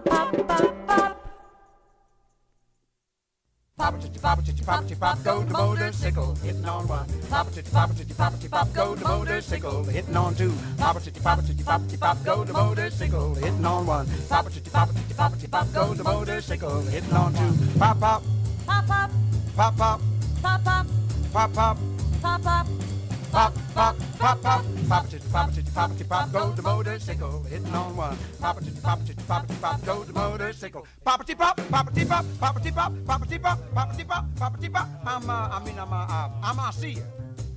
Pop, chitty pop, chitty pop, chitty pop, go the motorcycle, hitting on one. Pop, chitty pop, chitty pop, chitty pop, go the motorcycle, hitting on two. Pop, chitty pop, chitty pop, chitty pop, go the motorcycle, hitting on one. Pop, chitty pop, chitty pop, chitty pop, go the motorcycle, hitting on two. Pop, pop, Pop, pop, pop, pop, pop, pop, pop, pop. pop, pop. Pop, pop, pop, pop, pop, chitty pop, chitty pop, chitty pop, go the motorcycle, hitting on one. Pop, chitty pop, chitty pop, chitty pop, go the motorcycle. Poppity pop, poppity pop, poppity pop, poppity pop, poppity pop, poppity pop. I'm a see ya.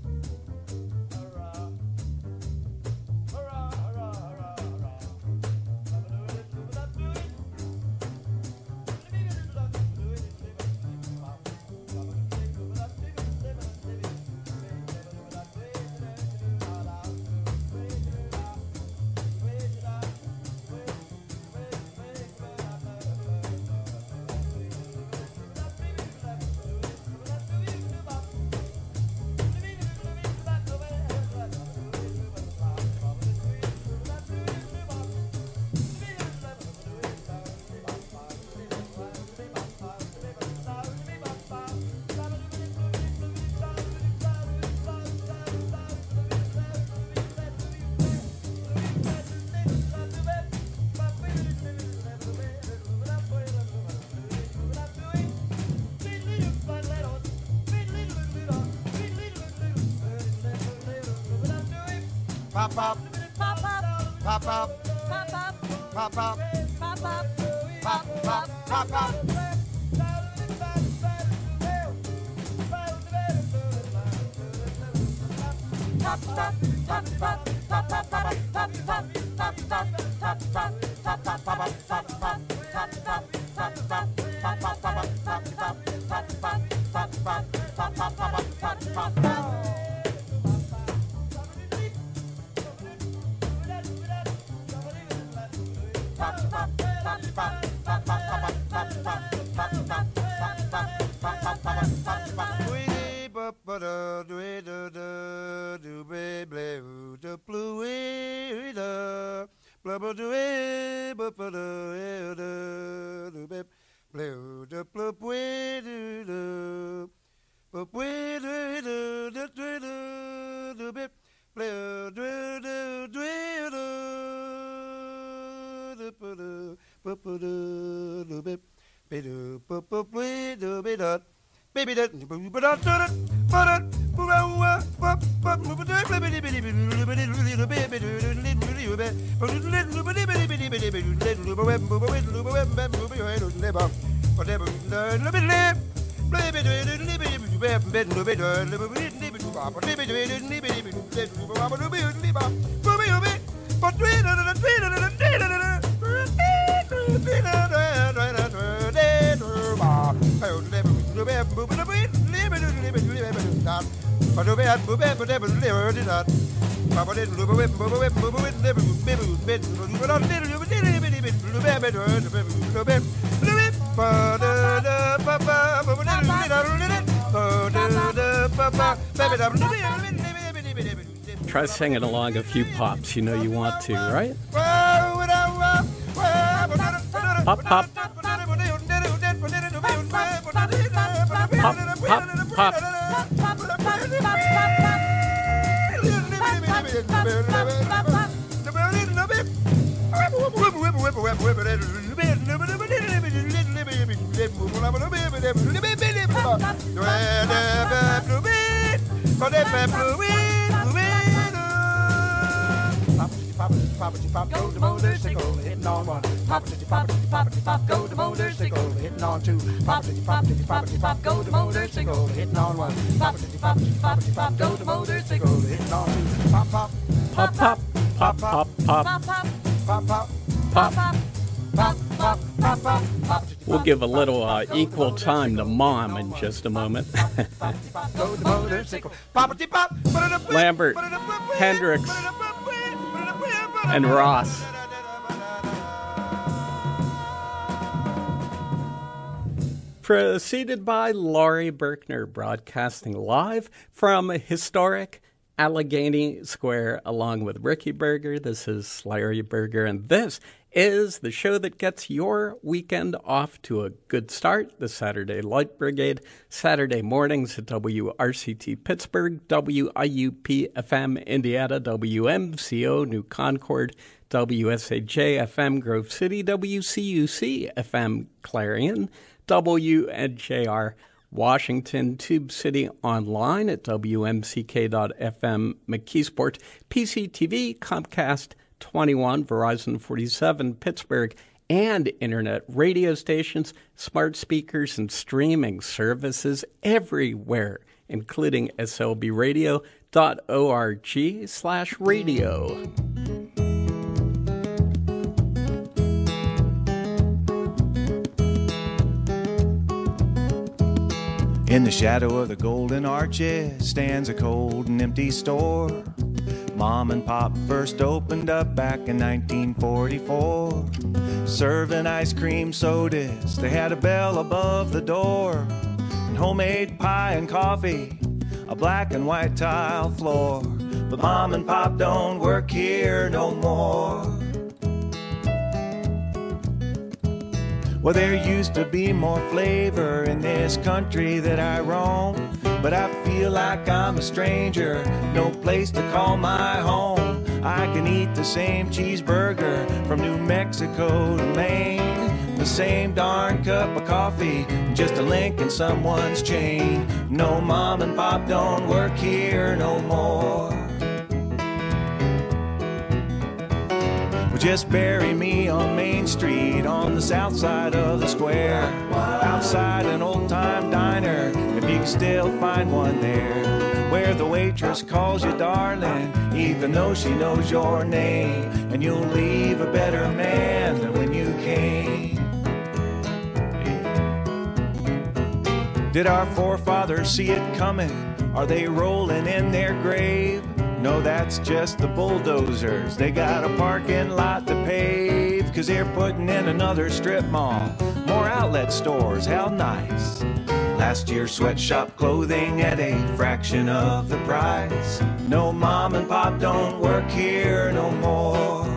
Pop, pop, Pop, pop, pop, pop, pop, pop, pop, pop, pop, pop. pop, pop, pop, pop. Try singing along a few pops. You know you want to, right? Pop, pop. Pop, pop, pop. Poppity pop, go the motorcycle, hitting on one. Poppity pop, go the motorcycle, hitting on two. Poppity pop, go the motorcycle, hitting on one. Poppity pop, go the motorcycle, hitting on two. Pop, pop, Pop, pop, pop, pop, pop. Pop, pop, pop, pop, Pop. pop. pop, pop, pop, pop, pop. We'll give a little equal time to Mom in just a moment. Go the motorcycle. Poppity pop, Lambert, Hendrix, and Ross. Preceded by Laurie Berkner, broadcasting live from historic Allegheny Square along with Ricky Berger. This is Larry Berger, and this is the show that gets your weekend off to a good start. The Saturday Light Brigade, Saturday mornings at WRCT Pittsburgh, WIUP FM Indiana, WMCO New Concord, WSAJ FM Grove City, WCUC FM Clarion, WNJR Washington, Tube City online at WMCK.FM McKeesport, PCTV, Comcast 21, Verizon 47, Pittsburgh, and internet radio stations, smart speakers, and streaming services everywhere, including slbradio.org/radio. In the shadow of the golden arches stands a cold and empty store. Mom and Pop first opened up back in 1944. Serving ice cream sodas, they had a bell above the door. And homemade pie and coffee, a black and white tile floor. But Mom and Pop don't work here no more. Well, there used to be more flavor in this country that I roam, but I feel like I'm a stranger, no place to call my home. I can eat the same cheeseburger from New Mexico to Maine, the same darn cup of coffee, just a link in someone's chain. No, Mom and Pop don't work here no more. Just bury me on Main Street on the south side of the square, outside an old-time diner, if you can still find one there, where the waitress calls you darling, even though she knows your name, and you'll leave a better man than when you came. Yeah. Did our forefathers see it coming? Are they rolling in their grave? No, that's just the bulldozers. They got a parking lot to pave, 'cause they're putting in another strip mall, more outlet stores, how nice. Last year's sweatshop clothing at a fraction of the price. No, Mom and Pop don't work here no more.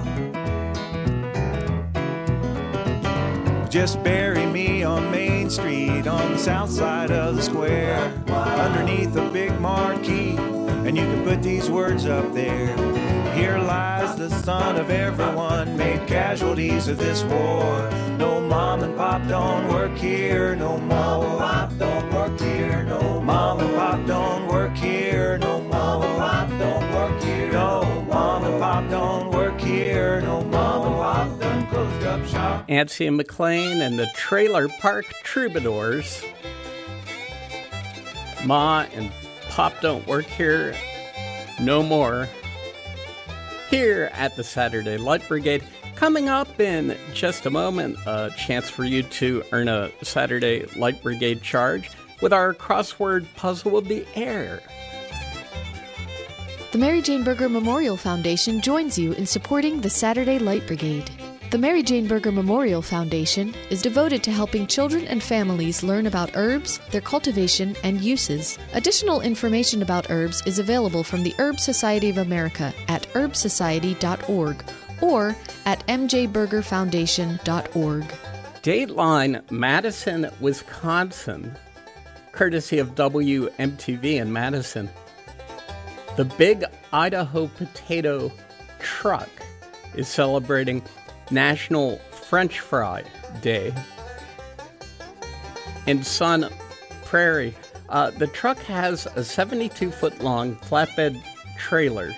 Just bury me on Main Street on the south side of the square, underneath a big marquee, and you can put these words up there. Here lies the son of everyone, made casualties of this war. No, Mom and Pop don't work here no more. Mom and Pop don't work here no more. Mom and Pop don't work here no more. Mom and Pop don't work here no more. Mom and Pop don't work here no more. Mom and Pop done closed up shop. Antsy McLean and the Trailer Park Troubadours. Ma and Pop don't work here no more. Here at the Saturday Light Brigade. Coming up in just a moment, a chance for you to earn a Saturday Light Brigade charge with our crossword puzzle of the air. The Mary Jane Berger Memorial Foundation joins you in supporting the Saturday Light Brigade. The Mary Jane Berger Memorial Foundation is devoted to helping children and families learn about herbs, their cultivation, and uses. Additional information about herbs is available from the Herb Society of America at herbsociety.org or at mjbergerfoundation.org. Dateline Madison, Wisconsin, courtesy of WMTV in Madison. The Big Idaho Potato Truck is celebrating National French Fry Day. In Sun Prairie, the truck has a 72-foot-long flatbed trailer,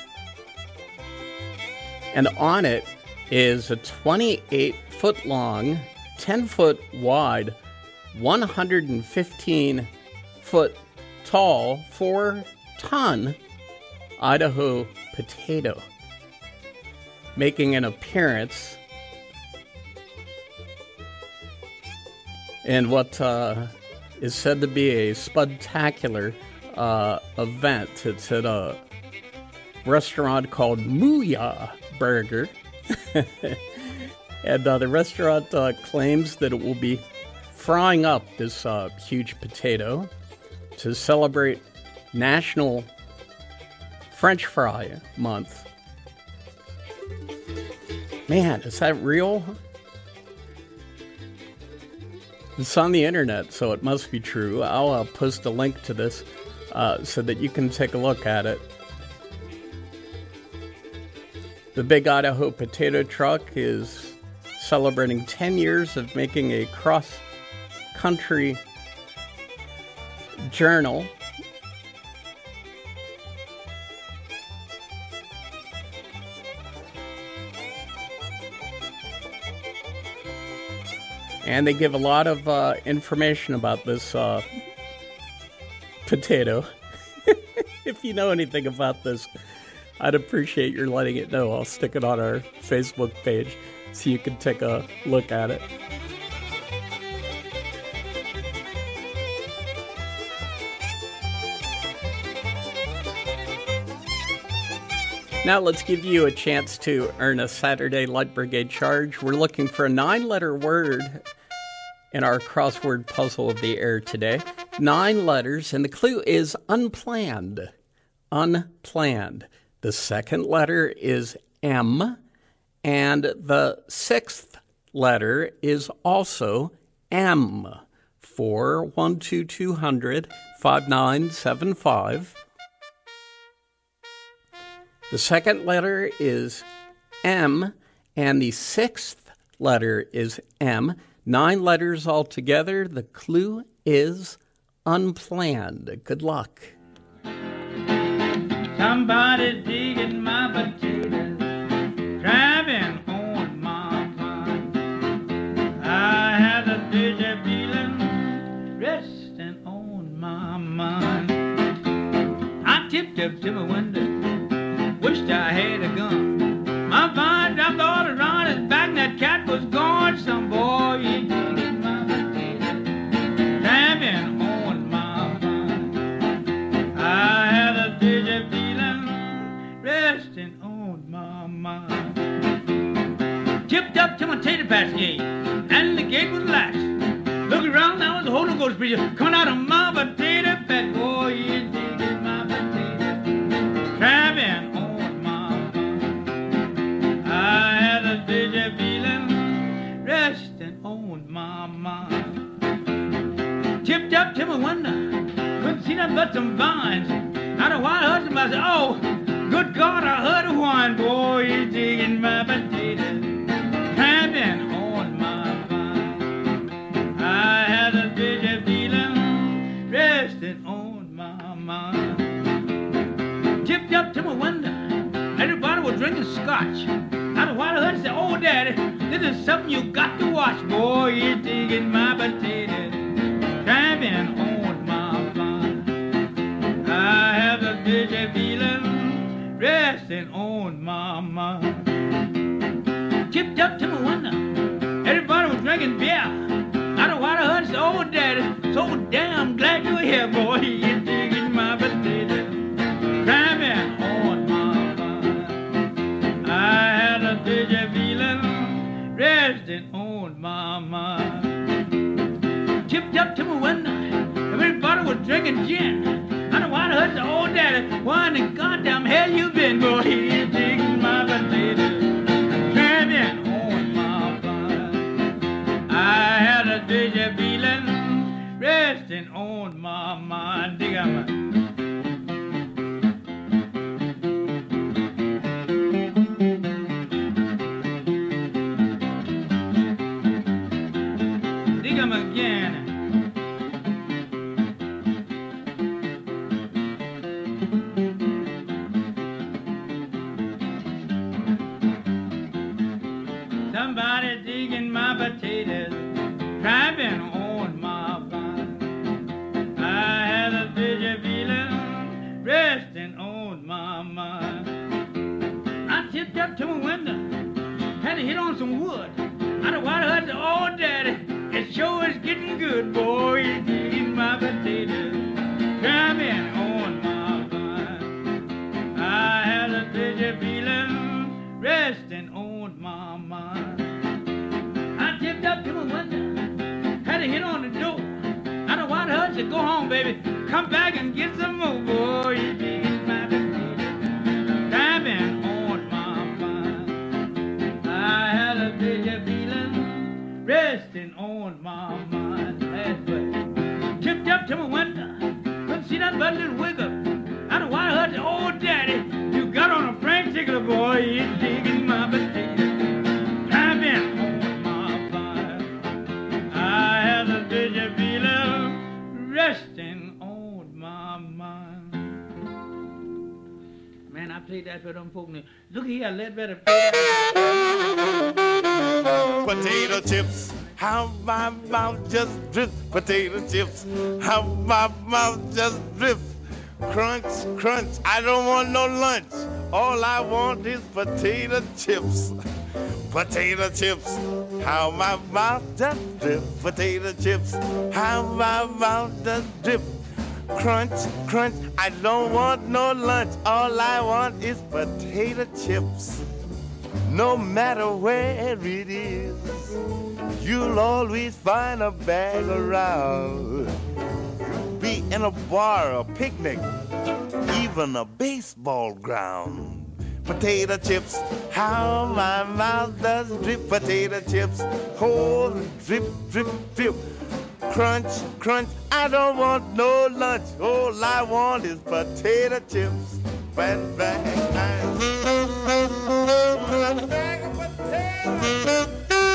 and on it is a 28-foot-long, 10-foot-wide, 115-foot-tall, 4-ton Idaho potato, making an appearance in what is said to be a spudtacular event. It's at a restaurant called Mooyah Burger. And the restaurant claims that it will be frying up this huge potato to celebrate National French Fry Month. Man, is that real? It's on the internet, so it must be true. I'll post a link to this so that you can take a look at it. The Big Idaho Potato Truck is celebrating 10 years of making a cross-country journal. And they give a lot of information about this potato. If you know anything about this, I'd appreciate your letting it know. I'll stick it on our Facebook page so you can take a look at it. Now let's give you a chance to earn a Saturday Light Brigade charge. We're looking for a 9-letter word in our crossword puzzle of the air today. 9 letters, and the clue is unplanned. Unplanned. The second letter is M, and the 6th letter is also M. 412-200-5975. The second letter is M, and the 6th letter is M. 9 letters altogether. The clue is unplanned. Good luck. Somebody digging my potatoes, driving on my mind. I had a dizzy feeling resting on my mind. I tipped up to my window, wished I had a gun. My vine dropped all around his back, and that cat was gone. Some boy, he digging my potatoes, driving on my mind. I had a dizzy feeling resting on my mind. Tipped up to my tater patch gate, and the gate was latched. Look around, now was a Holy Ghost preacher coming out of my potato patch. Boy, he digging my potatoes, driving on my mind. I had a dizzy feeling resting on my mind. Tipped up to my window, couldn't see nothing but some vines. Out of while I heard somebody say, oh, good God, I heard a whine. Boy, he's digging my potatoes, driving on my vine. I had a dizzy feeling resting on my mind. Tipped up to my window, everybody was drinking scotch. Out of while I heard say, oh, Daddy, this is something you got to watch. Boy, he's digging my potatoes, driving on my vine. I have a dizzy feeling resting on my mind. Tipped up to my window, everybody was drinking beer. Out of while I heard say, oh, Daddy, so damn glad you're here. Boy, he's digging my potatoes, driving on my vine. I had a dizzy feeling resting on my mind. Tipped up to my window, everybody was drinking gin. I know why I heard the old Daddy, why in the goddamn hell you been? Boy, he's digging my potatoes, driving on my vine. I had a dizzy feeling resting on my mind. Dig out my again. Somebody digging my potatoes, driving on my vine. I had a dizzy feeling resting on my mind. I tipped up to my window, had to hit on some wood. I don't want to hurt the old Daddy. It sure is getting good, boy. He's digging my potatoes, driving on my vine. I had a dizzy feeling resting on my mind. I tipped up to my window, had to hit on the door. I don't want to hurt you. Go home, baby. Come back and get some more, boy. He's digging my potatoes, on my mind. That's right. Tipped up to my window, couldn't see nothing but a little wiggle. I don't want to hurt the old daddy. You got on a Frank Tickler, boy, you're digging my potato. Driving on my fire. I have a dizzy feeling resting on my mind. Man, I played that for them folk. Look here, let better play that. Potato chips, how my mouth just drip. Potato chips, how my mouth just drip. Crunch, crunch, I don't want no lunch. All I want is potato chips. Potato chips, how my mouth just drip. Potato chips, how my mouth just drip. Crunch, crunch, I don't want no lunch. All I want is potato chips. No matter where it is, you'll always find a bag around. Be in a bar, a picnic, even a baseball ground. Potato chips, how my mouth does drip. Potato chips, oh, drip, drip, drip. Crunch, crunch, I don't want no lunch. All I want is potato chips. Bang, bang, bang. Bag of potatoes.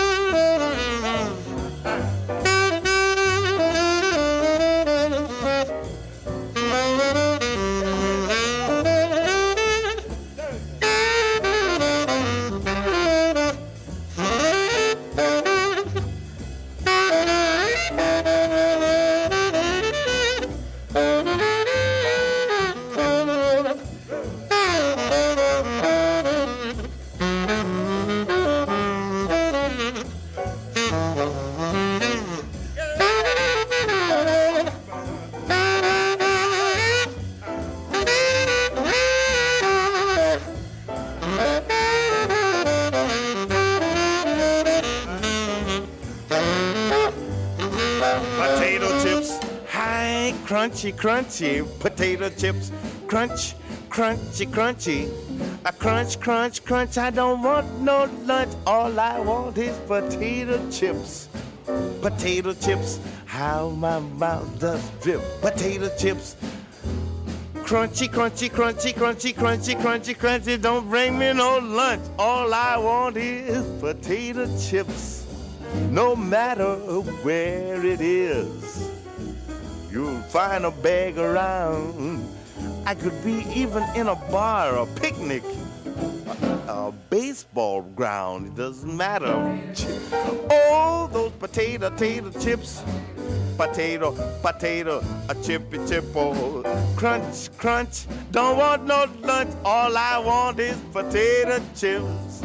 Crunchy, crunchy, potato chips, crunch, crunchy, crunchy. A crunch, crunch, crunch, I don't want no lunch. All I want is potato chips. Potato chips, how my mouth does drip. Potato chips, crunchy, crunchy, crunchy, crunchy, crunchy, crunchy, crunchy. Don't bring me no lunch. All I want is potato chips. No matter where it is, you'll find a bag around. I could be even in a bar, a picnic, a baseball ground. It doesn't matter. Oh, those potato chips. Potato, potato, a chippy chippo. Crunch, crunch, don't want no lunch. All I want is potato chips.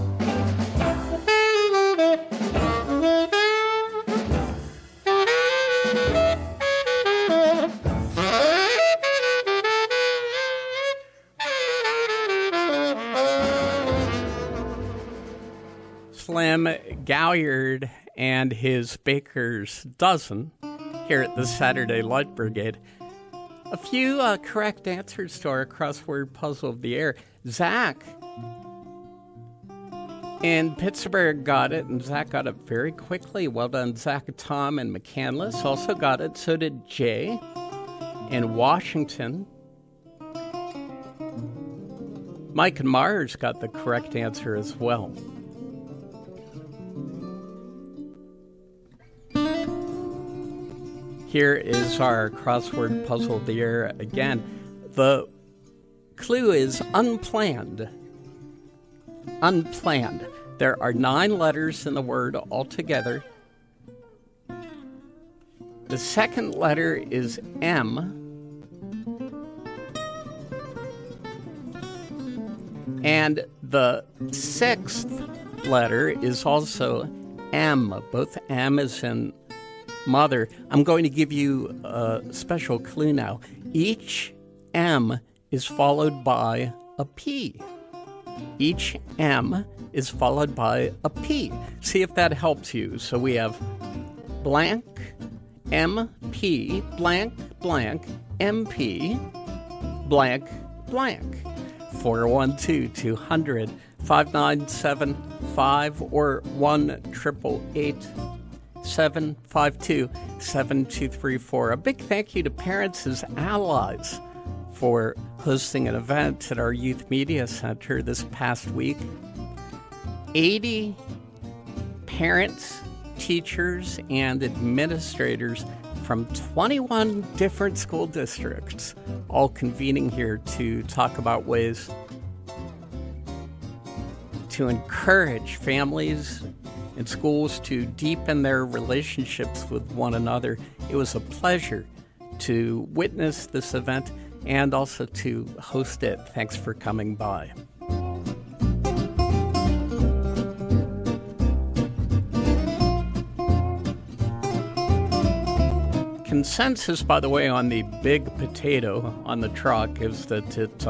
Slim Gaillard and his baker's dozen here at the Saturday Light Brigade. A few correct answers to our crossword puzzle of the air. Zach in Pittsburgh got it, and Zach got it very quickly. Well done, Zach. Tom and McCandless also got it. So did Jay in Washington. Mike and Mars got the correct answer as well. Here is our crossword puzzle of the year again. The clue is unplanned. Unplanned. There are 9 letters in the word altogether. The second letter is M. And the 6th letter is also M. Both M as in mother. I'm going to give you a special clue now. Each M is followed by a P. Each M is followed by a P. See if that helps you. So we have blank, MP, blank, blank, MP, blank, blank. 412-200-5975 or 1-888 752-7234. A big thank you to Parents as Allies for hosting an event at our Youth Media Center this past week. 80 parents, teachers, and administrators from 21 different school districts all convening here to talk about ways to encourage families and schools to deepen their relationships with one another. It was a pleasure to witness this event and also to host it. Thanks for coming by. Consensus, by the way, on the big potato on the truck is that it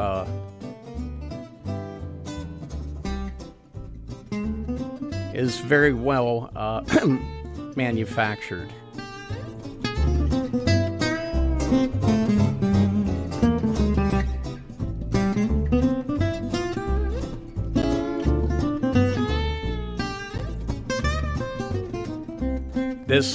is very well manufactured. This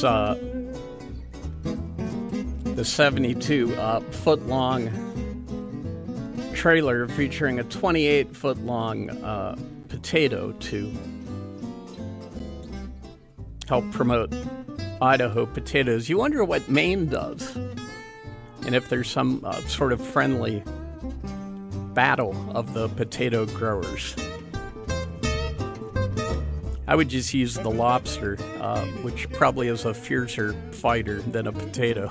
the 72-foot-long trailer featuring a 28-foot-long potato to help promote Idaho potatoes. You wonder what Maine does, and if there's some sort of friendly battle of the potato growers. I would just use the lobster, which probably is a fiercer fighter than a potato.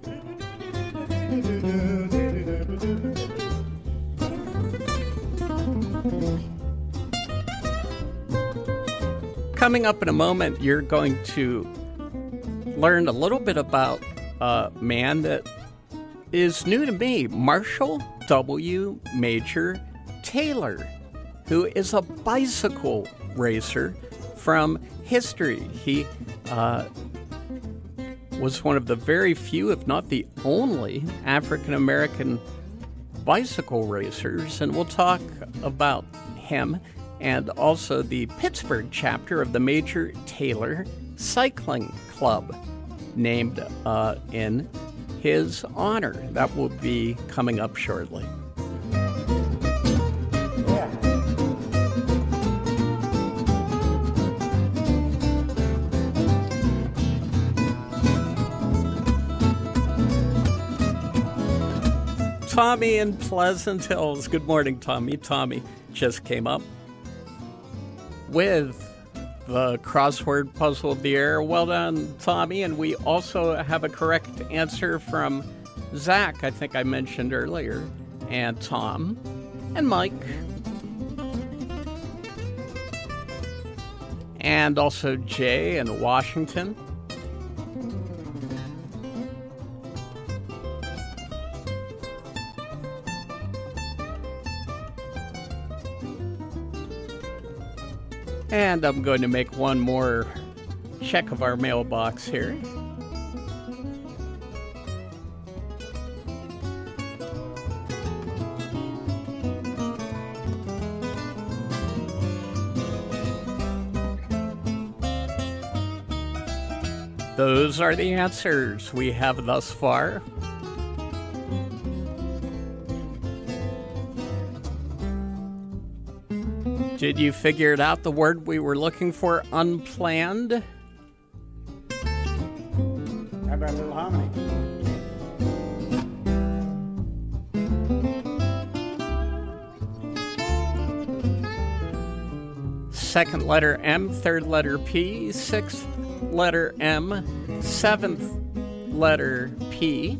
Coming up in a moment, you're going to learn a little bit about a man that is new to me, Marshall W. Major Taylor, who is a bicycle racer from history. He was one of the very few, if not the only, African-American bicycle racers, and we'll talk about him and also the Pittsburgh chapter of the Major Taylor Cycling Club, named in his honor. That will be coming up shortly. Tommy in Pleasant Hills. Good morning, Tommy. Tommy just came up with the crossword puzzle of the year. Well done, Tommy. And we also have a correct answer from Zach, I think I mentioned earlier, and Tom, and Mike, and also Jay in Washington. And I'm going to make one more check of our mailbox here. Those are the answers we have thus far. Did you figure it out, the word we were looking for, unplanned? How about a little hominy? Second letter M, third letter P, sixth letter M, seventh letter P.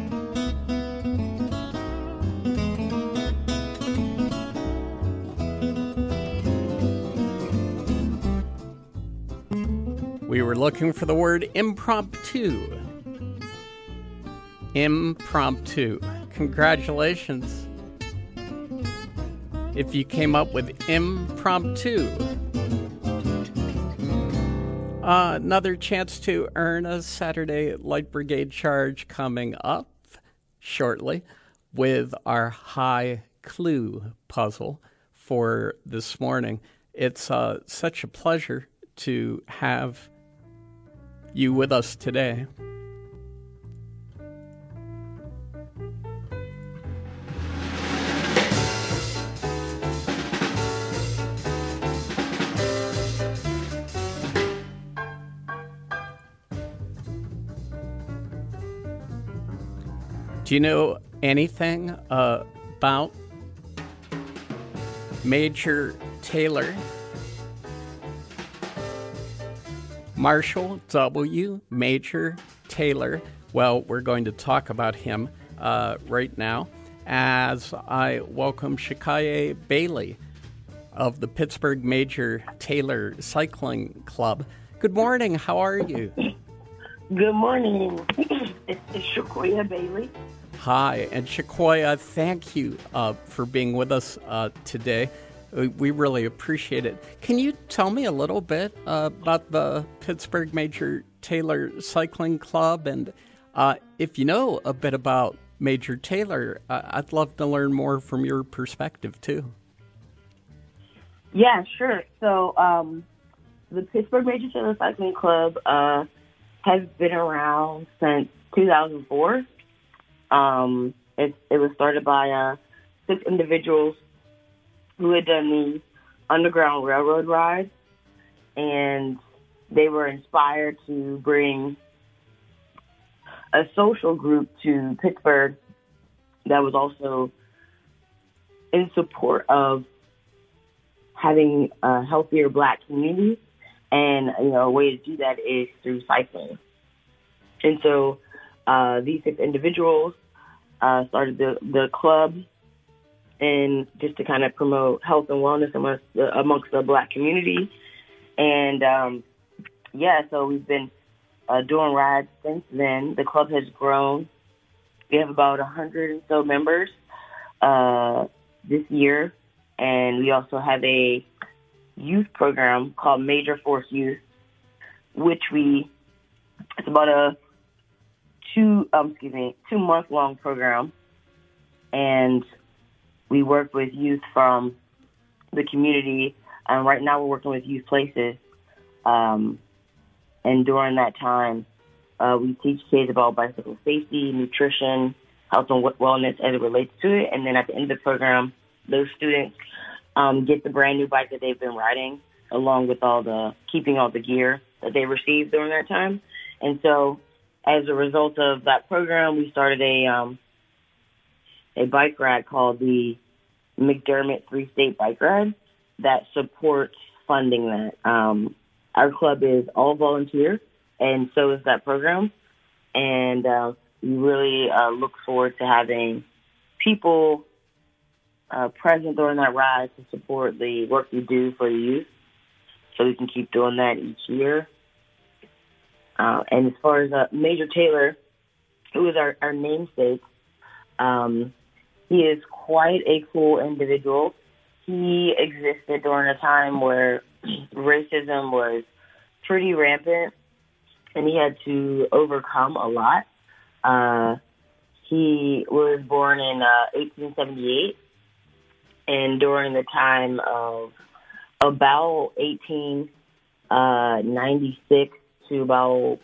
We were looking for the word impromptu. Impromptu. Congratulations if you came up with impromptu. Another chance to earn a Saturday Light Brigade charge coming up shortly with our high clue puzzle for this morning. It's such a pleasure to have you with us today. Do you know anything about Major Taylor? Marshall W. Major Taylor. Well, we're going to talk about him right now as I welcome Shikaye Bailey of the Pittsburgh Major Taylor Cycling Club. Good morning. How are you? Good morning. It's Shakoya Bailey. Hi, and Shakoya, thank you for being with us today. We really appreciate it. Can you tell me a little bit about the Pittsburgh Major Taylor Cycling Club? And if you know a bit about Major Taylor, I'd love to learn more from your perspective, too. Yeah, sure. So the Pittsburgh Major Taylor Cycling Club has been around since 2004. It was started by 6 individuals who had done the Underground Railroad ride, and they were inspired to bring a social group to Pittsburgh that was also in support of having a healthier Black community. And, a way to do that is through cycling. And so these 6 individuals started the club, and just to kind of promote health and wellness amongst the Black community. And, so we've been doing rides since then. The club has grown. We have about 100 or so members this year. And we also have a youth program called Major Force Youth, which it's about a 2-month-long program, and we work with youth from the community. And right now we're working with Youth Places, and during that time, we teach kids about bicycle safety, nutrition, health and wellness as it relates to it. And then at the end of the program, those students get the brand new bike that they've been riding, along with keeping all the gear that they received during that time. And so, as a result of that program, we started a bike ride called the McDermott 3-State Bike Ride that supports funding that. Our club is all volunteer, and so is that program. And we really look forward to having people present during that ride to support the work we do for the youth, so we can keep doing that each year. And as far as Major Taylor, who is our namesake, he is quite a cool individual. He existed during a time where racism was pretty rampant, and he had to overcome a lot. He was born in 1878, and during the time of about 1896 to about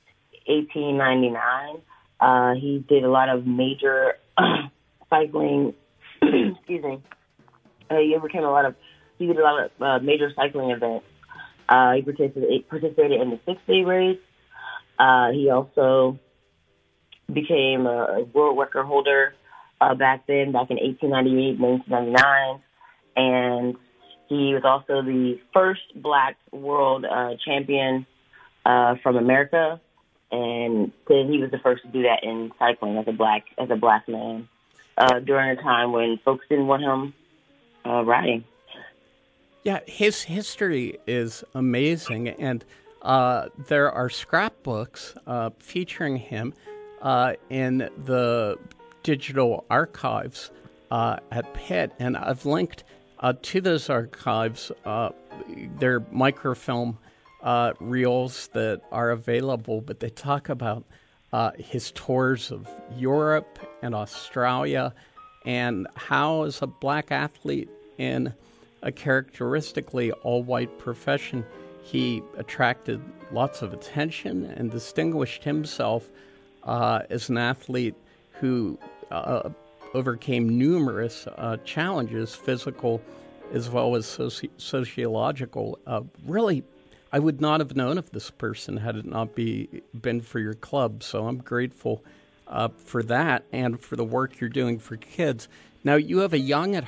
1899, he did a lot of major cycling. Excuse me. He did a lot of major cycling events. He participated in the 6-day race. He also became a world record holder back in 1898 and 1899. And he was also the first Black world champion from America. And then he was the first to do that in cycling as a black man during a time when folks didn't want him riding. Yeah, his history is amazing, and there are scrapbooks featuring him in the digital archives at Pitt, and I've linked to those archives. They're microfilm reels that are available, but they talk about his tours of Europe and Australia, and how, as a Black athlete in a characteristically all-white profession, he attracted lots of attention and distinguished himself as an athlete who overcame numerous challenges, physical as well as sociological. Really, I would not have known of this person had it not been for your club. So I'm grateful for that and for the work you're doing for kids. Now, you have a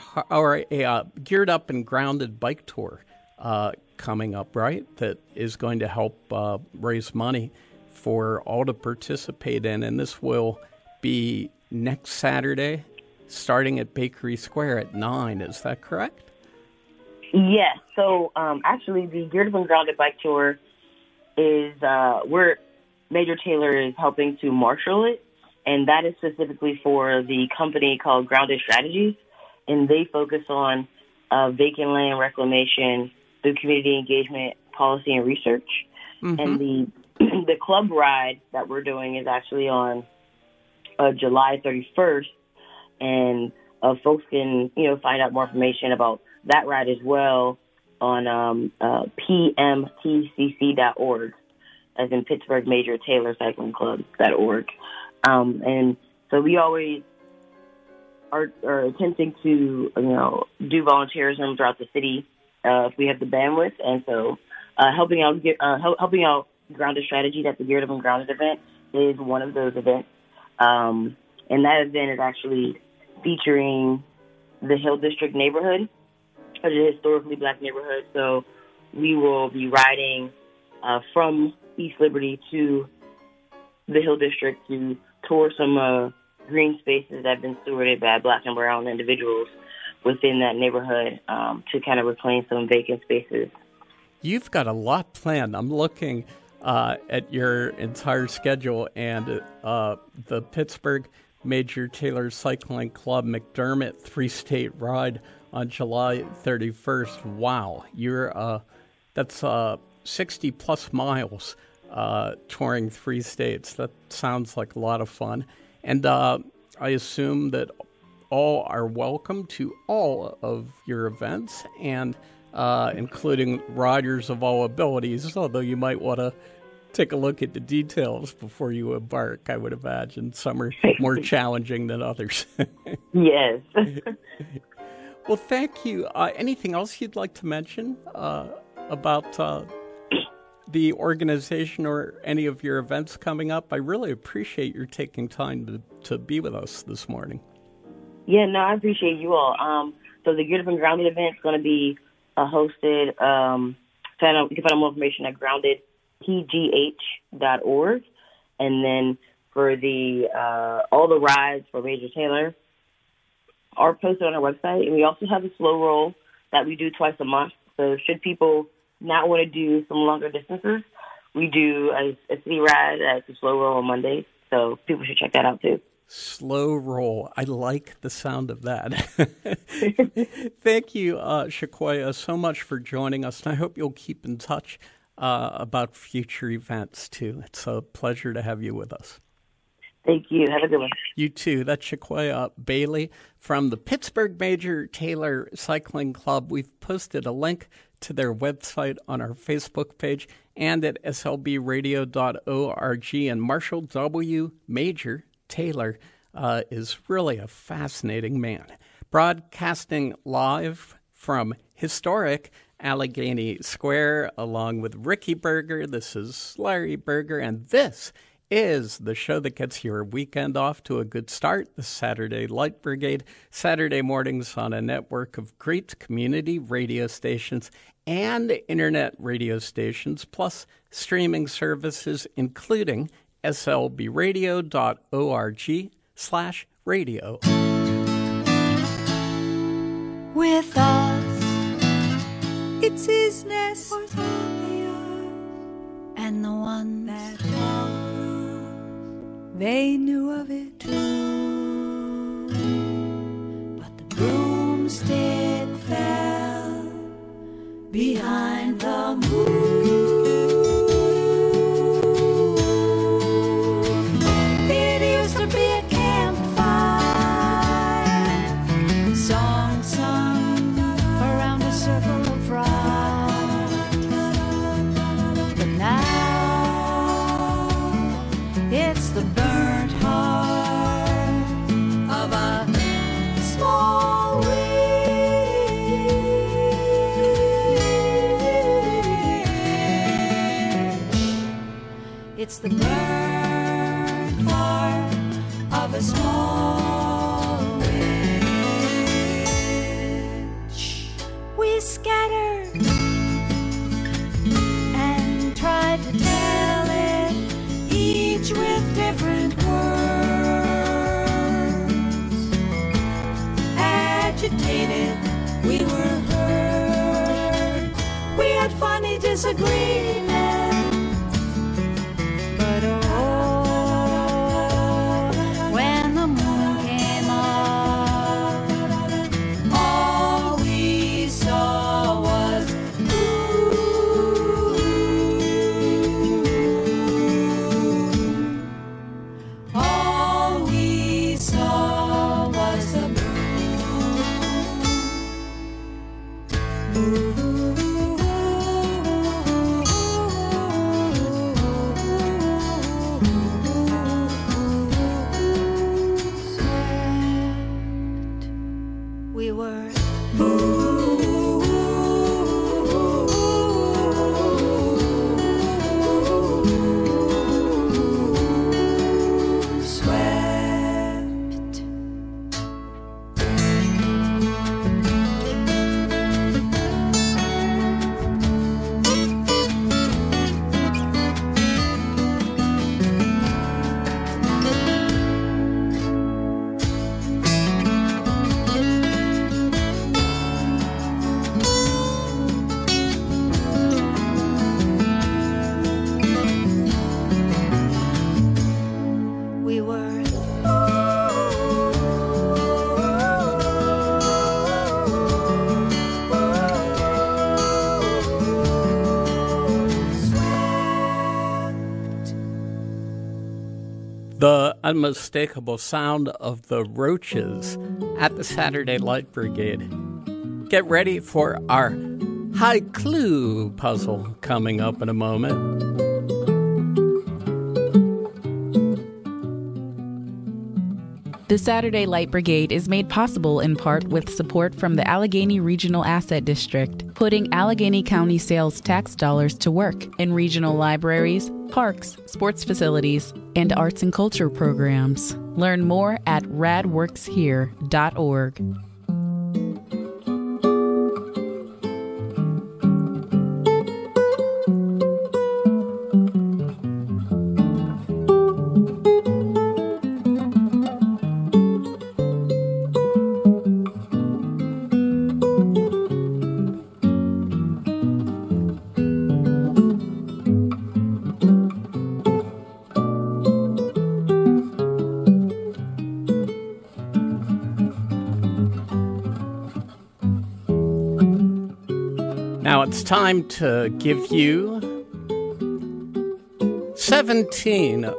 geared up and grounded bike tour coming up, right? That is going to help raise money for all to participate in. And this will be next Saturday, starting at Bakery Square at 9. Is that correct? Yes. So actually, the Geared Up and Grounded Bike Tour is where Major Taylor is helping to marshal it. And that is specifically for the company called Grounded Strategies. And they focus on vacant land reclamation through community engagement, policy, and research. Mm-hmm. And the club ride that we're doing is actually on July 31st. And folks can, find out more information about that ride as well on pmtcc.org, as in Pittsburgh Major Taylor Cycling Club.org. And so we always are attempting to, do volunteerism throughout the city if we have the bandwidth. And so helping out Grounded Strategies at the Geared Up and Grounded event is one of those events. And that event is actually featuring the Hill District neighborhood, which is a historically black neighborhood. So we will be riding from East Liberty to the Hill District to tour some green spaces that have been stewarded by black and brown individuals within that neighborhood to kind of reclaim some vacant spaces. You've got a lot planned. I'm looking at your entire schedule, and the Pittsburgh Major Taylor Cycling Club McDermott 3-state ride on July 31st. Wow, that's 60 plus miles touring 3 states. That sounds like a lot of fun. And I assume that all are welcome to all of your events, and including riders of all abilities, although you might want to take a look at the details before you embark, I would imagine. Some are more challenging than others. Yes. Well, thank you. Anything else you'd like to mention about the organization or any of your events coming up? I really appreciate your taking time to be with us this morning. Yeah, no, I appreciate you all. So the Geared Up and Grounded event is going to be hosted. You can find out more information at groundedpgh.org. And then for the all the rides for Major Taylor are posted on our website. And we also have a slow roll that we do twice a month. So should people not want to do some longer distances, we do a city ride at the slow roll on Mondays. So people should check that out too. Slow roll. I like the sound of that. Thank you, Shakoya, so much for joining us. And I hope you'll keep in touch about future events too. It's a pleasure to have you with us. Thank you. Have a good one. You too. That's Shakoya Bailey from the Pittsburgh Major Taylor Cycling Club. We've posted a link to their website on our Facebook page and at slbradio.org. And Marshall W. Major Taylor is really a fascinating man. Broadcasting live from historic Allegheny Square along with Ricky Berger. This is Larry Berger, and this is the show that gets your weekend off to a good start, the Saturday Light Brigade, Saturday mornings on a network of great community radio stations and internet radio stations, plus streaming services, including slbradio.org/radio. With us, it's his nest and the one that they knew of it too, but the broomstick fell behind the moon. It used to be a campfire, song sung around a circle of frogs. It's the burnt heart of a small witch. We scattered and tried to tell it, each with different words. Agitated, we were hurt. We had funny disagreements. But oh, when the moon came up, all we saw was blue. All we saw was the blue. We were swept. We were The unmistakable sound of the Roaches at the Saturday Light Brigade. Get ready for our High Clue puzzle coming up in a moment. The Saturday Light Brigade is made possible in part with support from the Allegheny Regional Asset District, putting Allegheny County sales tax dollars to work in regional libraries, parks, sports facilities, and arts and culture programs. Learn more at radworkshere.org. Now it's time to give you 17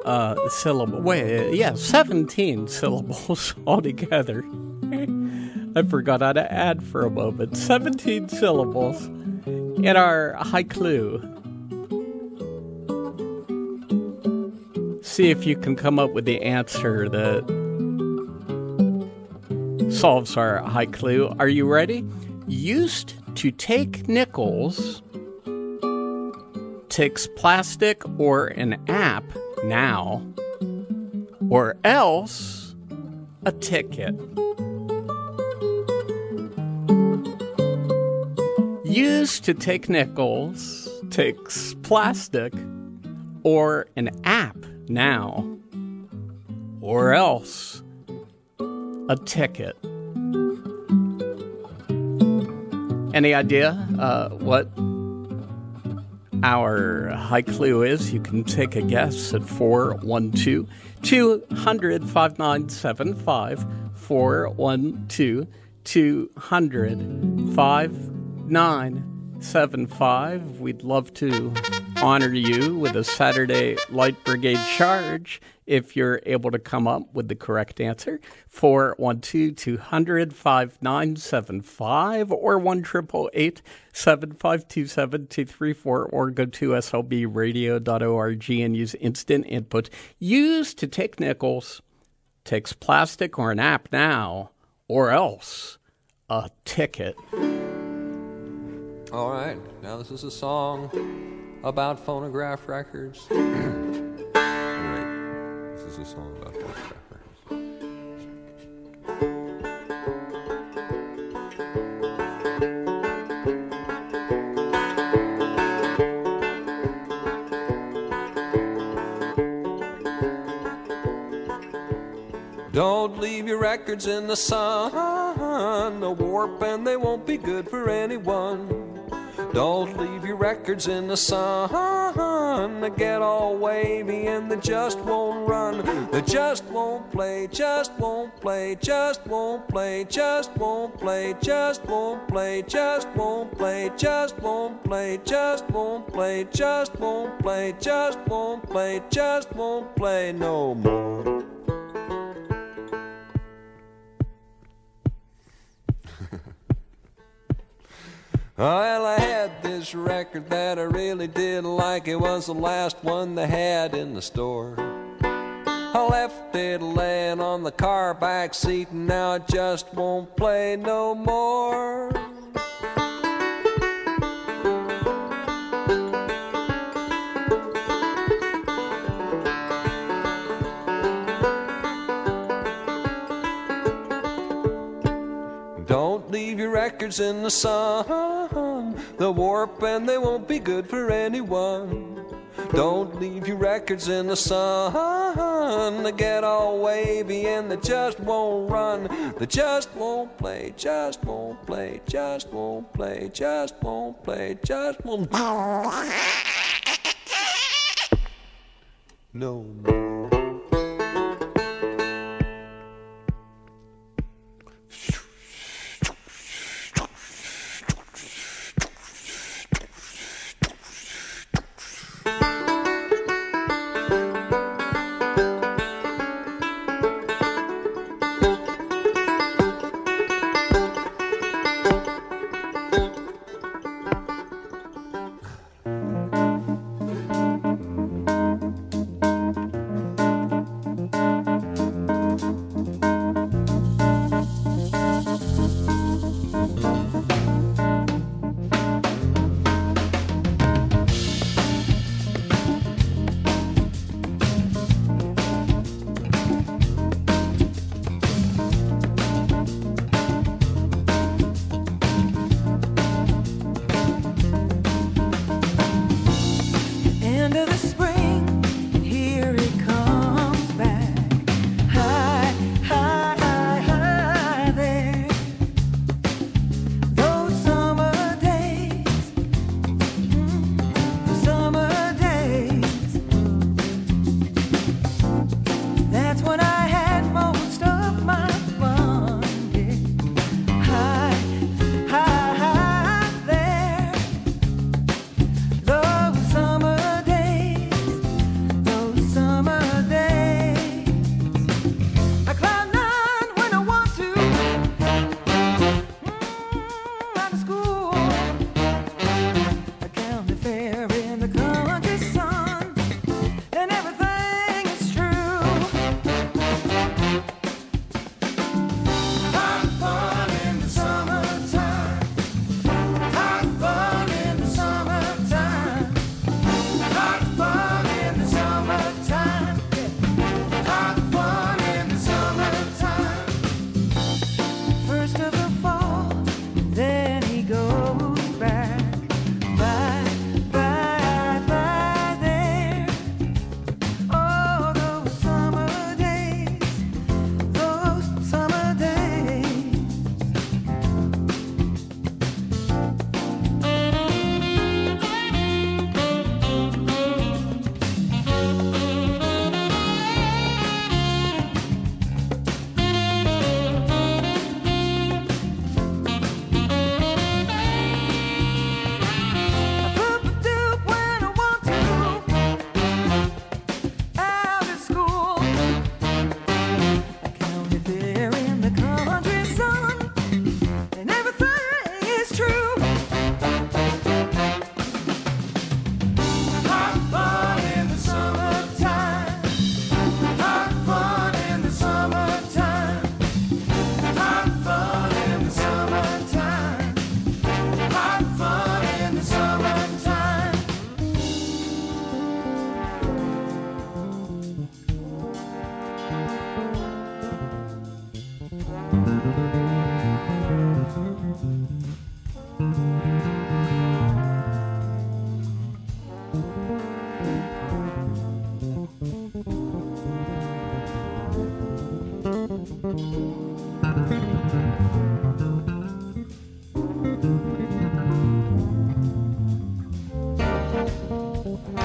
17 syllables altogether. I forgot how to add for a moment. 17 syllables in our High Clue. See if you can come up with the answer that solves our High Clue. Are you ready? Used to take nickels, takes plastic or an app now, or else a ticket. Used to take nickels, takes plastic or an app now, or else a ticket. Any idea what our High Clue is? You can take a guess at 412-200-5975, 412-200-5975. We'd love to honor you with a Saturday Light Brigade charge if you're able to come up with the correct answer. 412-200-5975 or 1-888-752-7234 or go to slbradio.org and use instant input. Used to take nickels, takes plastic or an app now, or else a ticket. All right, now this is a song about phonograph records. is a song about those peppers. Don't leave your records in the sun, they'll warp and they won't be good for anyone. Don't leave your records in the sun, they get all wavy and they just won't run. They just won't play, just won't play, just won't play, just won't play, just won't play, just won't play, just won't play, just won't play, just won't play, just won't play, just won't play no more. Well, I had this record that I really did like. It was the last one they had in the store. I left it laying on the car back seat, and now it just won't play no more. Don't leave your records in the sun, they'll warp and they won't be good for anyone. Don't leave your records in the sun, they get all wavy and they just won't run. They just won't play, just won't play, just won't play, just won't play, just won't no more.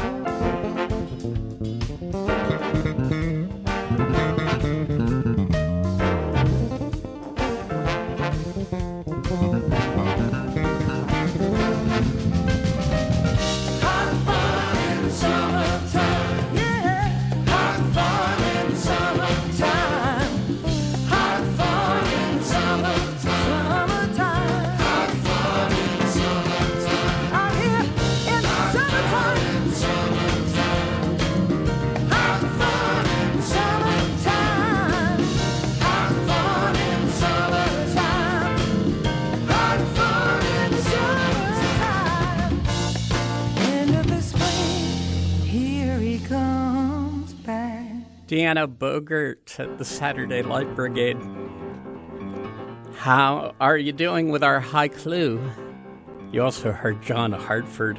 Deanna Bogert at the Saturday Light Brigade. How are you doing with our high clue? You also heard John Hartford.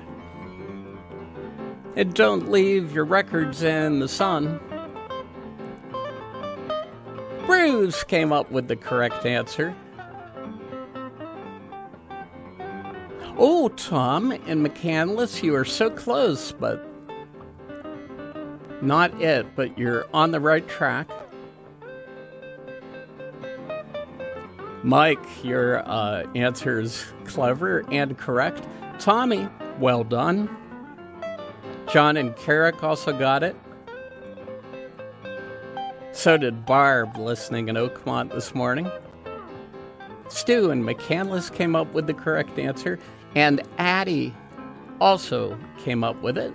And don't leave your records in the sun. Bruce came up with the correct answer. Oh, Tom in McCandless, you are so close, but not it, but you're on the right track. Mike, your answer is clever and correct. Tommy, well done. John and Carrick also got it. So did Barb, listening in Oakmont this morning. Stu and McCandless came up with the correct answer. And Addie also came up with it.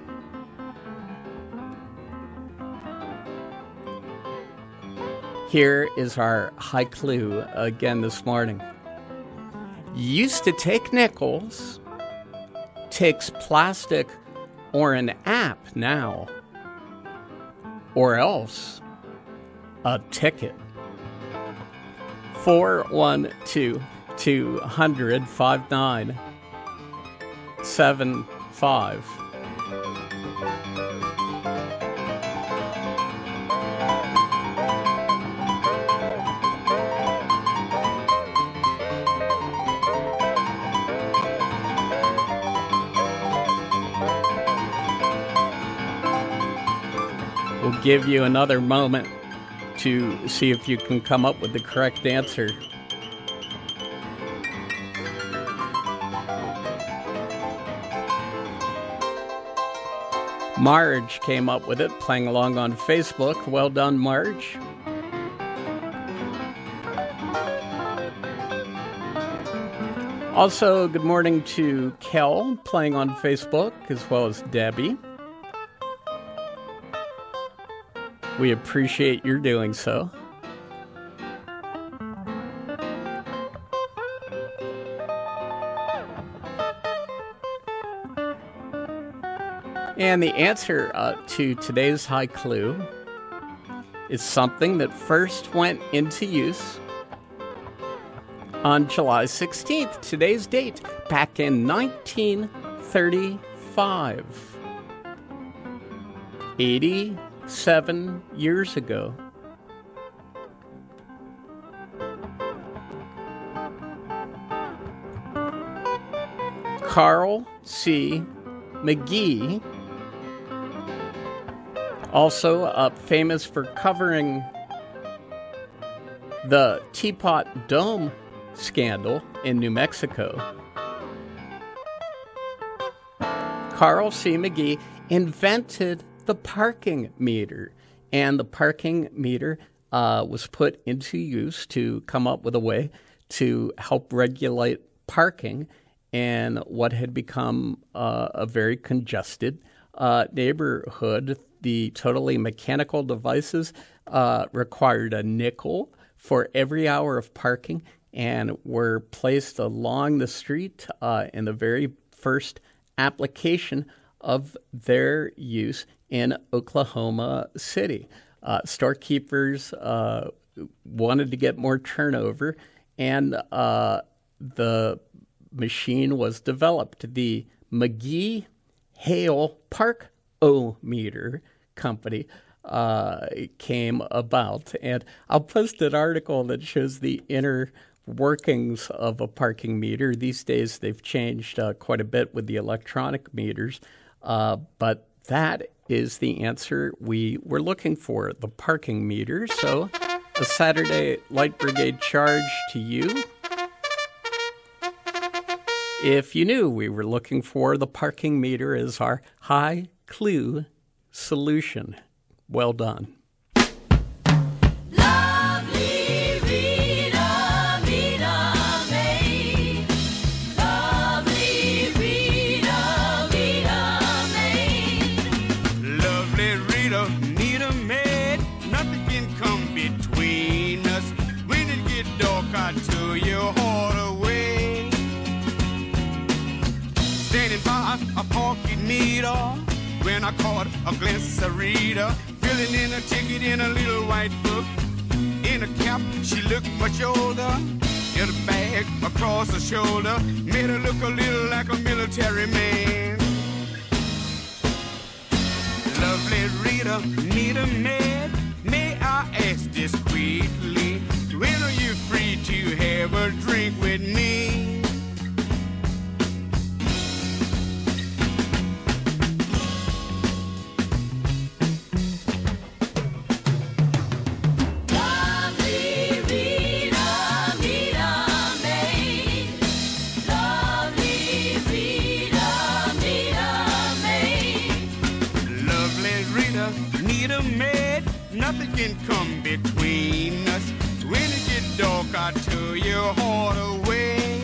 Here is our high clue again this morning. Used to take nickels, takes plastic or an app now, or else a ticket. 412-200-5975. We'll give you another moment to see if you can come up with the correct answer. Marge came up with it, playing along on Facebook. Well done, Marge. Also, good morning to Kel, playing on Facebook, as well as Debbie. We appreciate your doing so. And the answer to today's high clue is something that first went into use on July 16th, today's date, back in 1935. 87 years ago. Carl C. McGee, also famous for covering the Teapot Dome scandal in New Mexico. Carl C. McGee invented the parking meter, and the parking meter was put into use to come up with a way to help regulate parking in what had become a very congested neighborhood. The totally mechanical devices required a nickel for every hour of parking and were placed along the street in the very first application of their use in Oklahoma City. Storekeepers wanted to get more turnover, and the machine was developed. The McGee-Hale Park-O-Meter Company came about, and I'll post an article that shows the inner workings of a parking meter. These days they've changed quite a bit with the electronic meters, but that is the answer we were looking for, the parking meter. So a Saturday Light Brigade charge to you. If you knew we were looking for the parking meter as our high clue solution. Well done. Lovely Rita, Rita May. Lovely Rita, Rita May. Lovely Rita, Nita May. Nothing can come between us. When it get dark, I tow your heart away. Standing by a parking meter, when I caught a glimpse of Rita, filling in a ticket in a little white book. In a cap, she looked much older. Had a bag across her shoulder, made her look a little like a military man. Lovely Rita, Nita May, may I ask discreetly, when are you free to have a drink with me? Lovely Rita, Rita May. Lovely Rita, Rita May. Lovely Rita, Nita May, nothing can come between us. When it gets dark, I tow your heart away.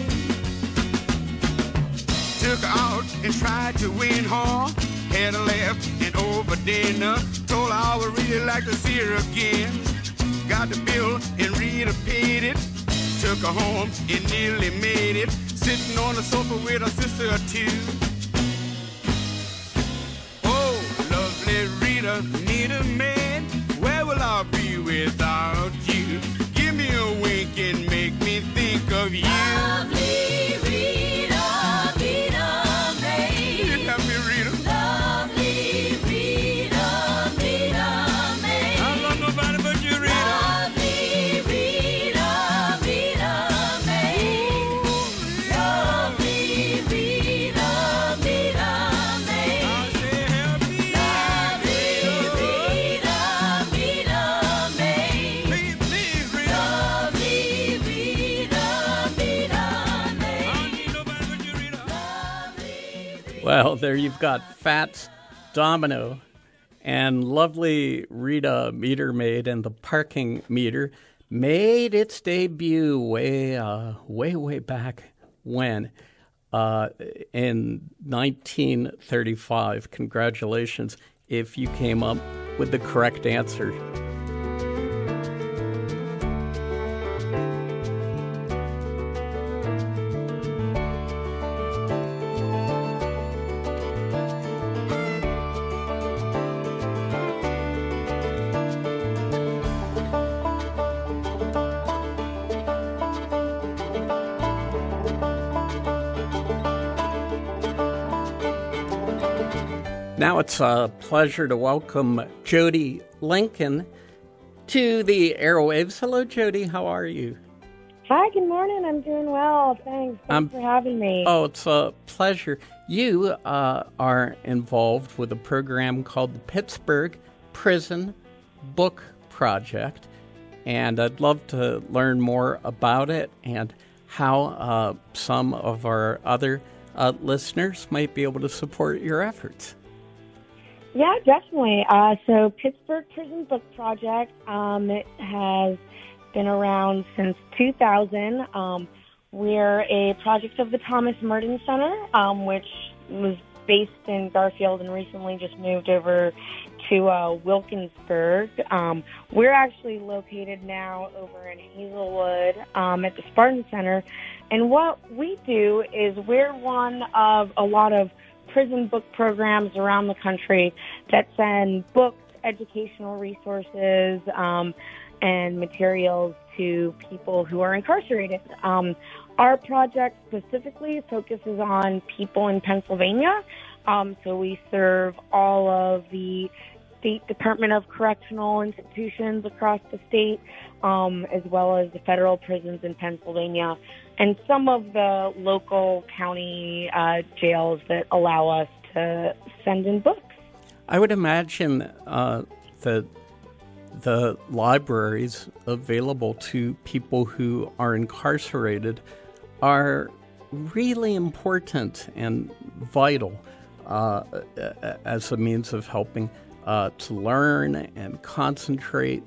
Took her out and tried to win her. Had a laugh and over dinner. Told her I would really like to see her again. Got the bill and Rita paid it. Took her home and nearly made it. Sitting on the sofa with her sister or two. Oh, lovely Rita, Nita May, where will I be without you? Give me a wink and make me think of you. Lovely Rita, Rita May. You help me, Rita. Lovely Rita, Rita May. I love nobody but you, Rita. Lovely Rita, Rita May. Lovely Rita, Rita May. I say help me. Lovely Rita, Rita May. Please, please, Rita. Lovely Rita, Rita May. I don't need nobody but you, Rita. Well, there you've got Fats Domino and lovely Rita Meter Maid, and the parking meter made its debut way back when, in 1935. Congratulations if you came up with the correct answer. Now it's a pleasure to welcome Jody Lincoln to the airwaves. Hello, Jody. How are you? Hi, good morning. I'm doing well. Thanks for having me. Oh, it's a pleasure. You are involved with a program called the Pittsburgh Prison Book Project, and I'd love to learn more about it and how some of our other listeners might be able to support your efforts. Yeah, definitely. So Pittsburgh Prison Book Project has been around since 2000. We're a project of the Thomas Merton Center, which was based in Garfield and recently just moved over to Wilkinsburg. We're actually located now over in Hazelwood at the Spartan Center. And what we do is we're one of a lot of prison book programs around the country that send books, educational resources, and materials to people who are incarcerated. Our project specifically focuses on people in Pennsylvania. So we serve all of the State Department of Correctional institutions across the state, as well as the federal prisons in Pennsylvania, and some of the local county jails that allow us to send in books. I would imagine that the libraries available to people who are incarcerated are really important and vital as a means of helping to learn and concentrate,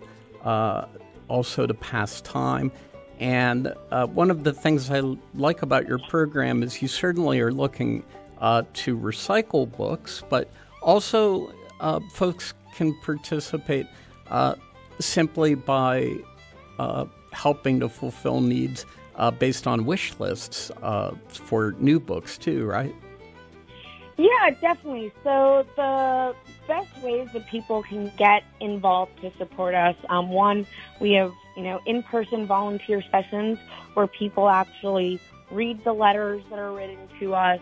also to pass time. And one of the things I like about your program is you certainly are looking to recycle books, but also folks can participate simply by helping to fulfill needs based on wish lists for new books too, right? Yeah, definitely. So the best ways that people can get involved to support us, one, we have, in-person volunteer sessions where people actually read the letters that are written to us,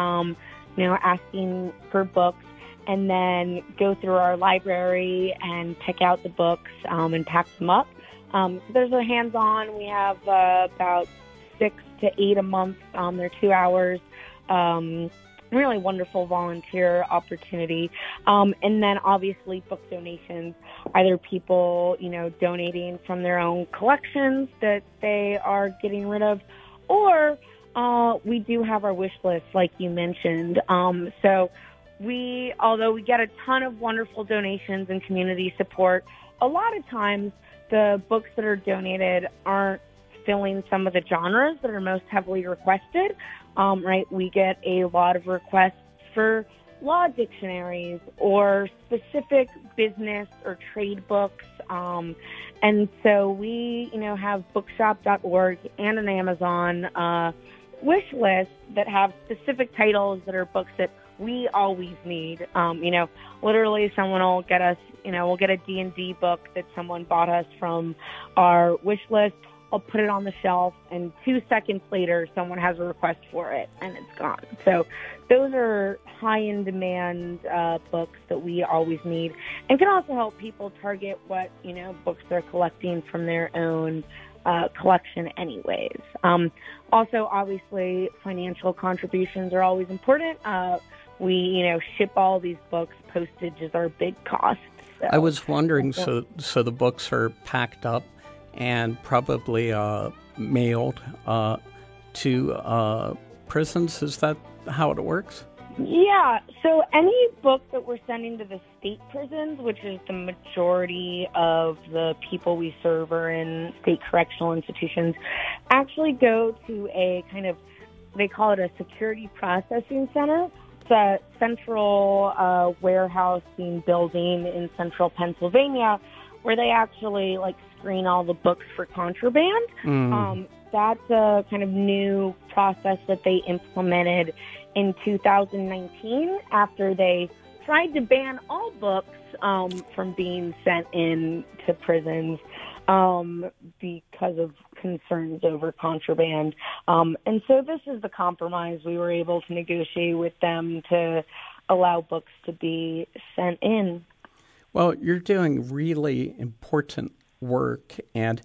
asking for books, and then go through our library and pick out the books and pack them up. So there's a hands-on. We have about 6 to 8 a month. They're 2 hours. Really wonderful volunteer opportunity. And then obviously book donations, either people, donating from their own collections that they are getting rid of, or we do have our wish list, like you mentioned. So although we get a ton of wonderful donations and community support, a lot of times the books that are donated aren't filling some of the genres that are most heavily requested. Right, we get a lot of requests for law dictionaries or specific business or trade books. And so we, have bookshop.org and an Amazon wish list that have specific titles that are books that we always need. Literally someone will get us, we'll get a D&D book that someone bought us from our wish list. I'll put it on the shelf, and 2 seconds later, someone has a request for it, and it's gone. So those are high-in-demand books that we always need, and can also help people target what, books they're collecting from their own collection anyways. Also, obviously, financial contributions are always important. We, ship all these books. Postage is our big cost. So. I was wondering, so the books are packed up and probably mailed to prisons. Is that how it works? Yeah. So any book that we're sending to the state prisons, which is the majority of the people we serve are in state correctional institutions, actually go to a kind of, they call it a security processing center. It's a central warehousing building in central Pennsylvania where they actually screen all the books for contraband. That's a kind of new process that they implemented in 2019 after they tried to ban all books from being sent in to prisons because of concerns over contraband. And so this is the compromise we were able to negotiate with them to allow books to be sent in. Well, you're doing really important work, and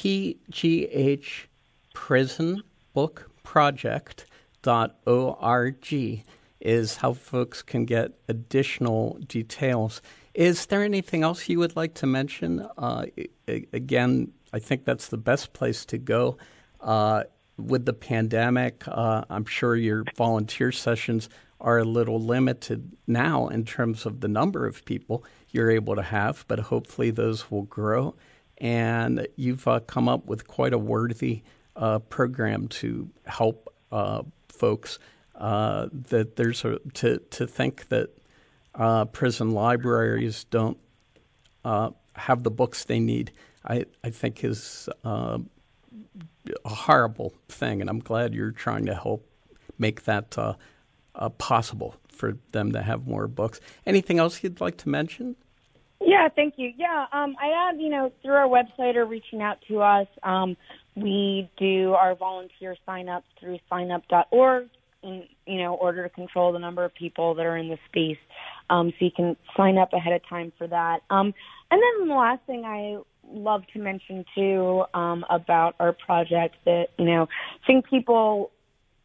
pghprisonbookproject.org is how folks can get additional details. Is there anything else you would like to mention? Again, I think that's the best place to go. With the pandemic, I'm sure your volunteer sessions are a little limited now in terms of the number of people you're able to have, but hopefully those will grow. And you've come up with quite a worthy program to help folks. That there's to think that prison libraries don't have the books they need, I think is a horrible thing, and I'm glad you're trying to help make that possible for them to have more books. Anything else you'd like to mention? Yeah, thank you. Yeah, I add, through our website or reaching out to us, we do our volunteer sign-ups through signup.org in, order to control the number of people that are in the space. So you can sign up ahead of time for that. And then the last thing I love to mention, too, about our project that, I think people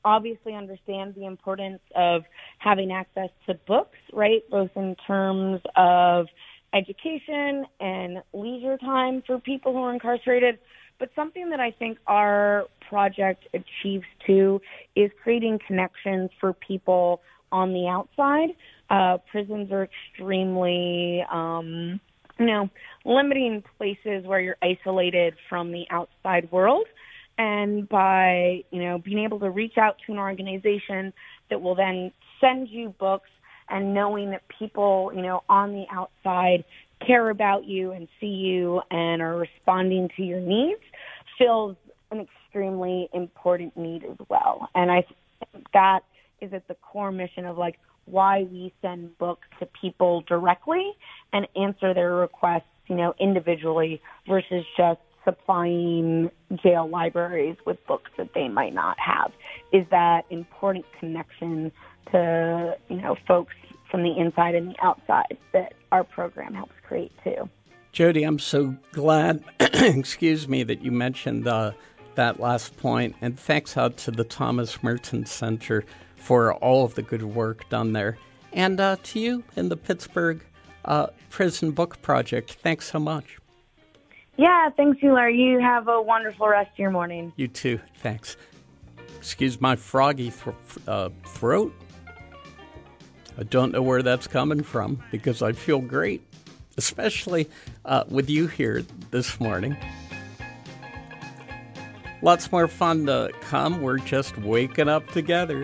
obviously understand the importance of having access to books, right, both in terms of education and leisure time for people who are incarcerated. But something that I think our project achieves too is creating connections for people on the outside. Prisons are extremely, limiting places where you're isolated from the outside world. And by, being able to reach out to an organization that will then send you books and knowing that people, on the outside care about you and see you and are responding to your needs fills an extremely important need as well. And I think that is at the core mission of why we send books to people directly and answer their requests, individually versus just supplying jail libraries with books that they might not have, is that important connection to, folks from the inside and the outside that our program helps create too. Jody, I'm so glad, excuse me, that you mentioned that last point, and thanks out to the Thomas Merton Center for all of the good work done there. And to you in the Pittsburgh Prison Book Project, thanks so much. Yeah, thanks, you, Larry. You have a wonderful rest of your morning. You too, thanks. Excuse my froggy throat. I don't know where that's coming from because I feel great, especially with you here this morning. Lots more fun to come. We're just waking up together.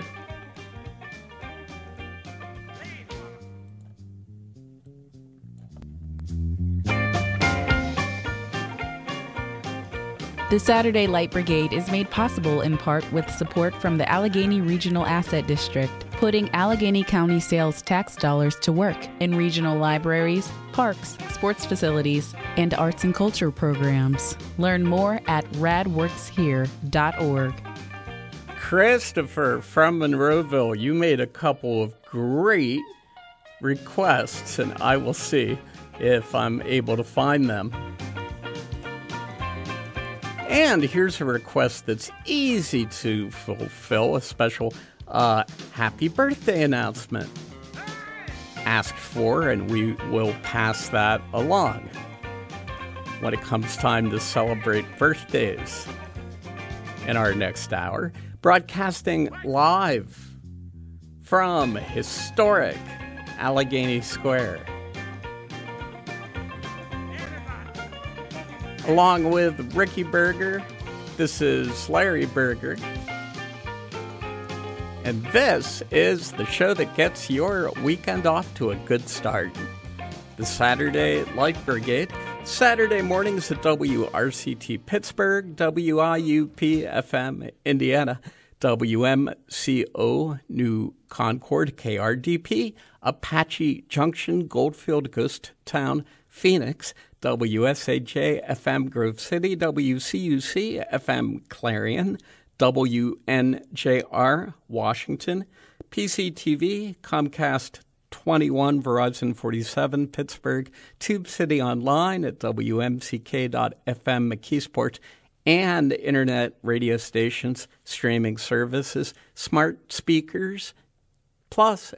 The Saturday Light Brigade is made possible in part with support from the Allegheny Regional Asset District, putting Allegheny County sales tax dollars to work in regional libraries, parks, sports facilities, and arts and culture programs. Learn more at radworkshere.org. Christopher from Monroeville, you made a couple of great requests, and I will see if I'm able to find them. And here's a request that's easy to fulfill, a special happy birthday announcement. Asked for, and we will pass that along when it comes time to celebrate birthdays in our next hour. Broadcasting live from historic Allegheny Square. Along with Ricky Berger, this is Larry Berger. And this is the show that gets your weekend off to a good start. The Saturday Light Brigade, Saturday mornings at WRCT Pittsburgh, WIUP-FM Indiana, WMCO New Concord, KRDP, Apache Junction, Goldfield, Ghost Town, Phoenix, WSAJ-FM Grove City, WCUC-FM Clarion, WNJR Washington, PCTV, Comcast 21, Verizon 47, Pittsburgh, Tube City Online at WMCK.FM McKeesport, and internet radio stations, streaming services, smart speakers, plus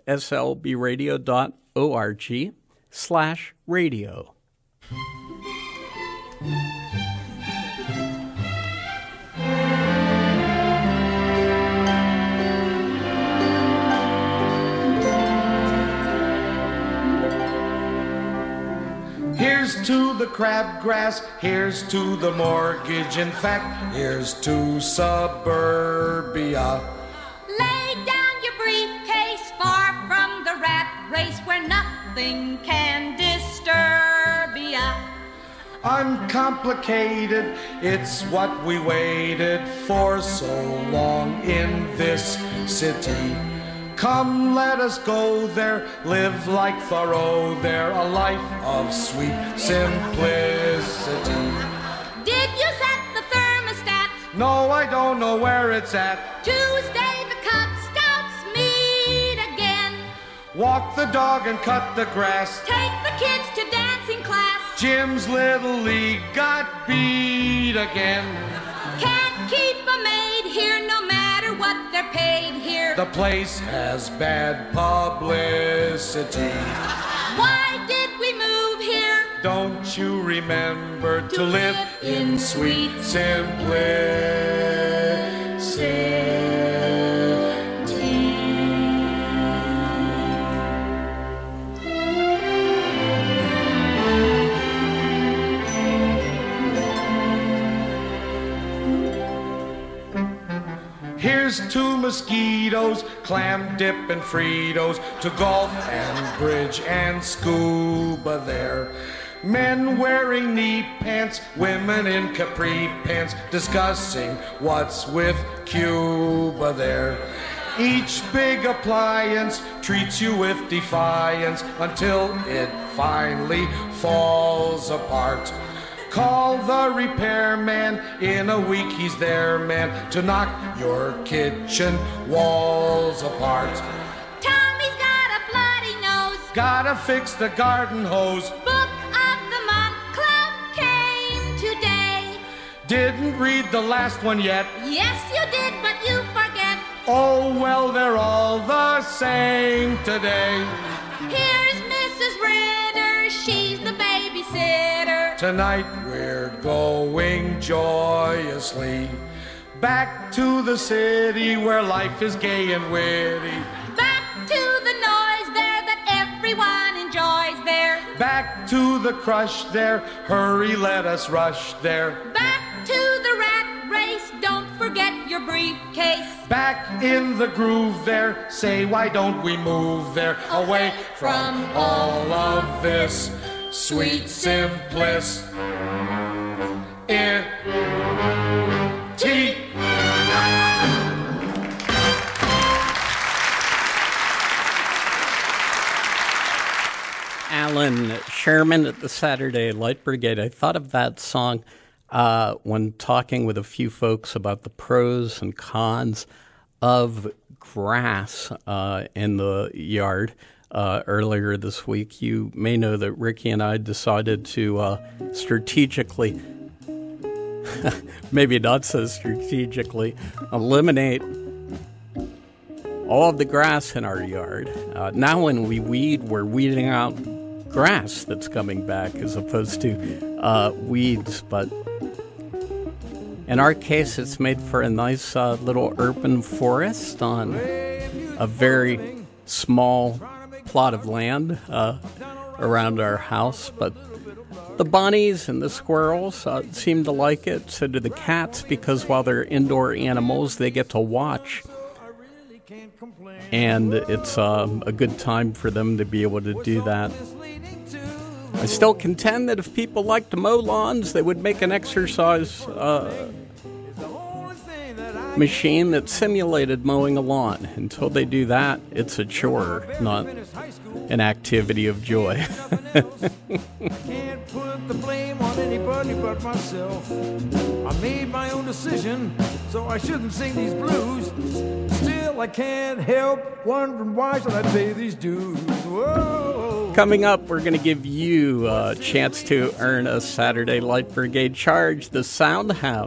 slbradio.org/radio. Here's to the crabgrass, here's to the mortgage, in fact, here's to suburbia. Lay down your briefcase far from the rat race where nothing can disturb ya. Uncomplicated, it's what we waited for so long in this city. Come, let us go there, live like Thoreau there, a life of sweet simplicity. Did you set the thermostat? No, I don't know where it's at. Tuesday the Cub Scouts meet again. Walk the dog and cut the grass. Take the kids to dancing class. Jim's little league got beat again. Can't keep a maid here no matter what they're paid here. The place has bad publicity. Why did we move here? Don't you remember to live in sweet simplicity? Here's to mosquitoes, clam dip and Fritos, to golf and bridge and scuba there. Men wearing knee pants, women in capri pants, discussing what's with Cuba there. Each big appliance treats you with defiance until it finally falls apart. Call the repairman, in a week he's there, man, to knock your kitchen walls apart. Tommy's got a bloody nose. Gotta fix the garden hose. Book of the Month Club came today. Didn't read the last one yet. Yes, you did, but you forget. Oh, well, they're all the same today. Here's Mrs. Ritter, she's the babysitter. Tonight we're going joyously back to the city where life is gay and witty. Back to the noise there that everyone enjoys there. Back to the crush there, hurry, let us rush there. Back to the rat race, don't forget your briefcase. Back in the groove there, say why don't we move there, away from all of this sweet simplicity. Alan Sherman at the Saturday Light Brigade. I thought of that song when talking with a few folks about the pros and cons of grass in the yard. Earlier this week, you may know that Ricky and I decided to strategically, maybe not so strategically, eliminate all of the grass in our yard. Now when we weed, we're weeding out grass that's coming back as opposed to weeds. But in our case, it's made for a nice little urban forest on a very small plot of land around our house. But the bunnies and the squirrels seem to like it. So do the cats, because while they're indoor animals, they get to watch. And it's a good time for them to be able to do that. I still contend that if people like to mow lawns, they would make an exercise machine that simulated mowing a lawn. Until they do that, it's a chore, not an activity of joy. Can't put the blame on anybody but myself. I made my own decision, so I shouldn't sing these blues. Still, I can't help wondering why should I pay these dues. Whoa. Coming up, we're going to give you a chance to earn a Saturday Light Brigade charge, the Sound House.